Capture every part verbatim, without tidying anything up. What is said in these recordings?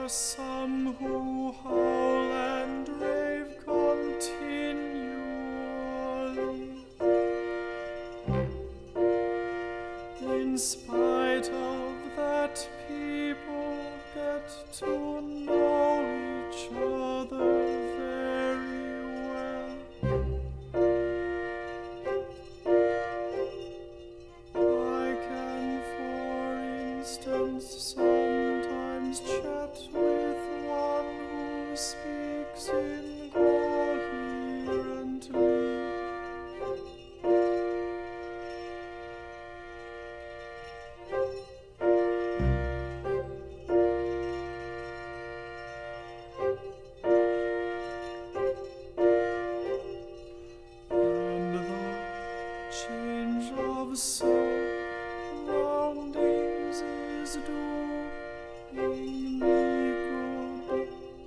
some who howl and rave continually. In spite of that, people get to know each other very well. I can, for instance, sometimes chat with one who speaks incoherently. And the change of surroundings is doing me good.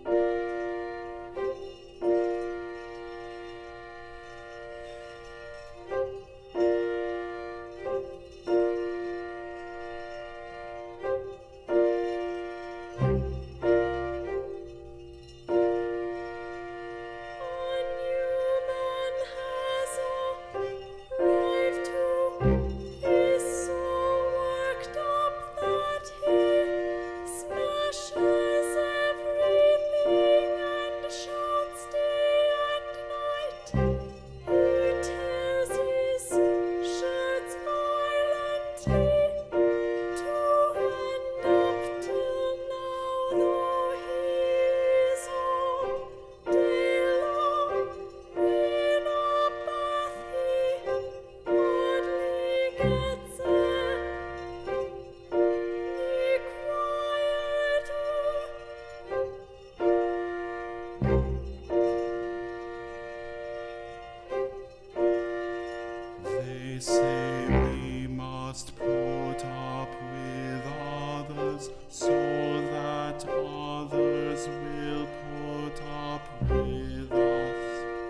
They say we must put up with others so that others will put up with us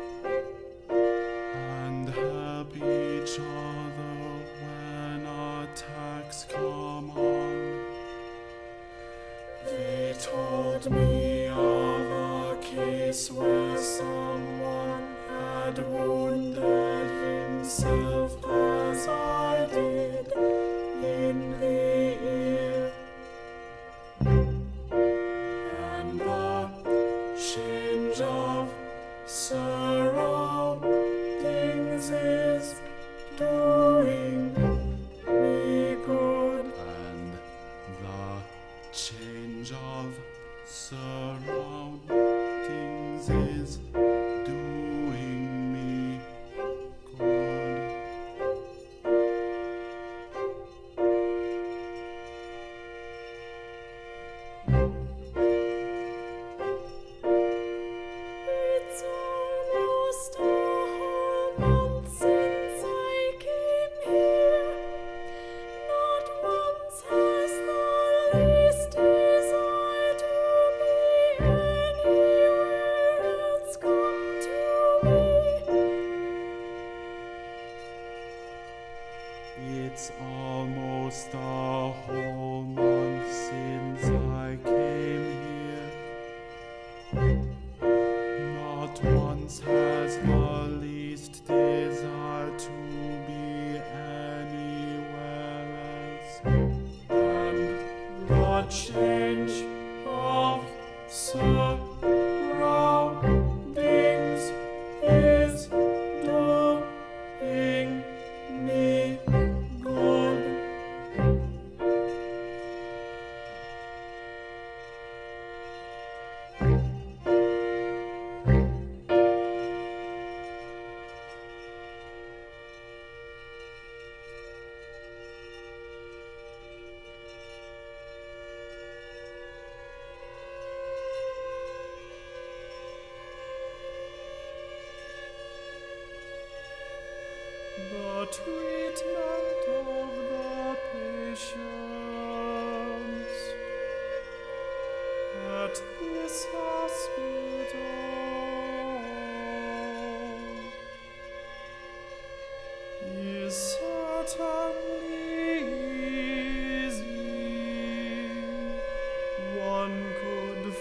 and help each other when attacks come on. They told me of a case where someone had wounded himself as I did in the ear, and the change of surroundings is doing me good, and the change of surroundings is doing me good. It's almost a whole month since I came here. Not once has the least desire to be anywhere else come to me. It's almost a whole month since I came here. Not once has the least desire to be anywhere else. And the change of surroundings is doing me good. The treatment of the patients at this hospital is certainly easy. One could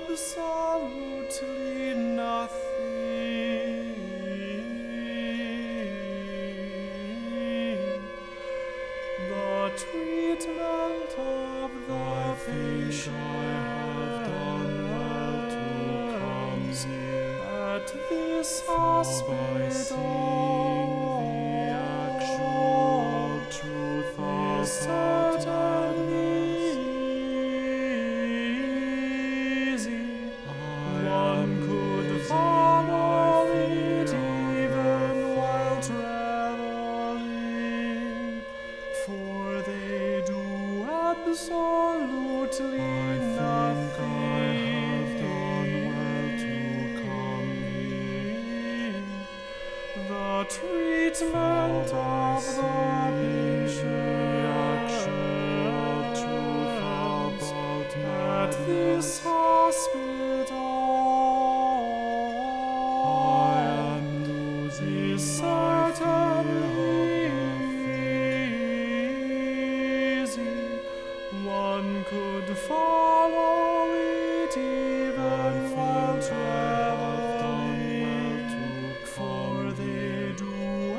absolutely nothing. The treatment of the patient at this hospital is certainly easy. One could follow it even while traveling, for they do absolutely nothing. The treatment of the patient at this hospital is certainly easy. One could follow it even while traveling, for they do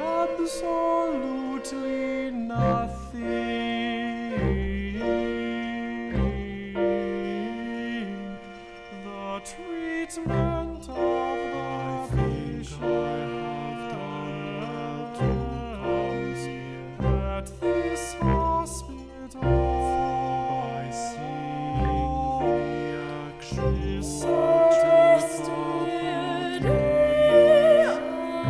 absolutely nothing. The treatment of the patient at this hospital is Yesterday I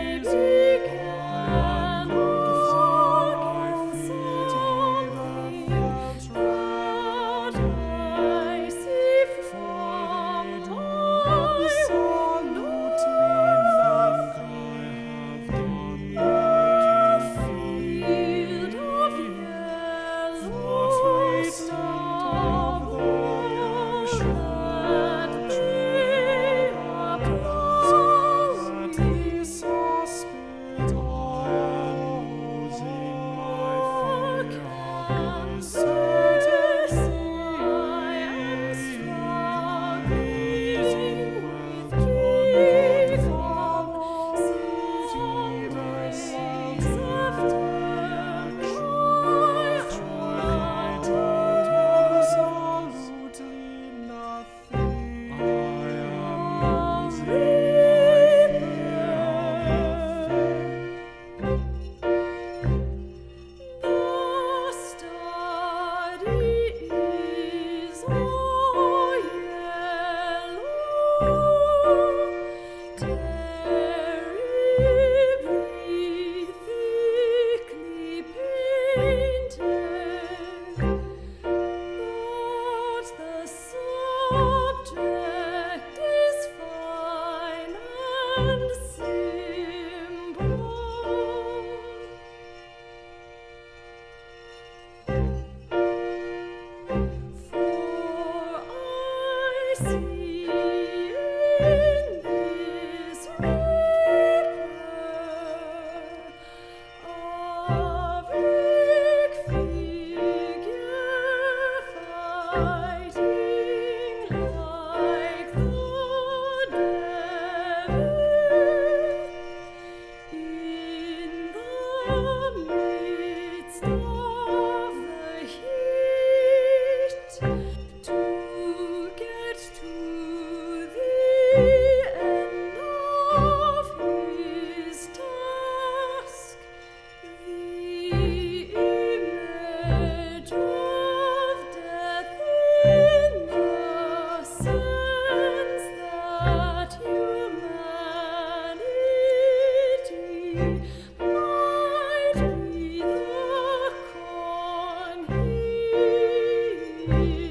began walking something that I see from my field of yellow stars that they applause me. Subject is fine and simple. For I see in this reaper a big figure fighting like the devil in the midst of the heat, to get to the end of his task. The image of death in the sense that humanity might be the con he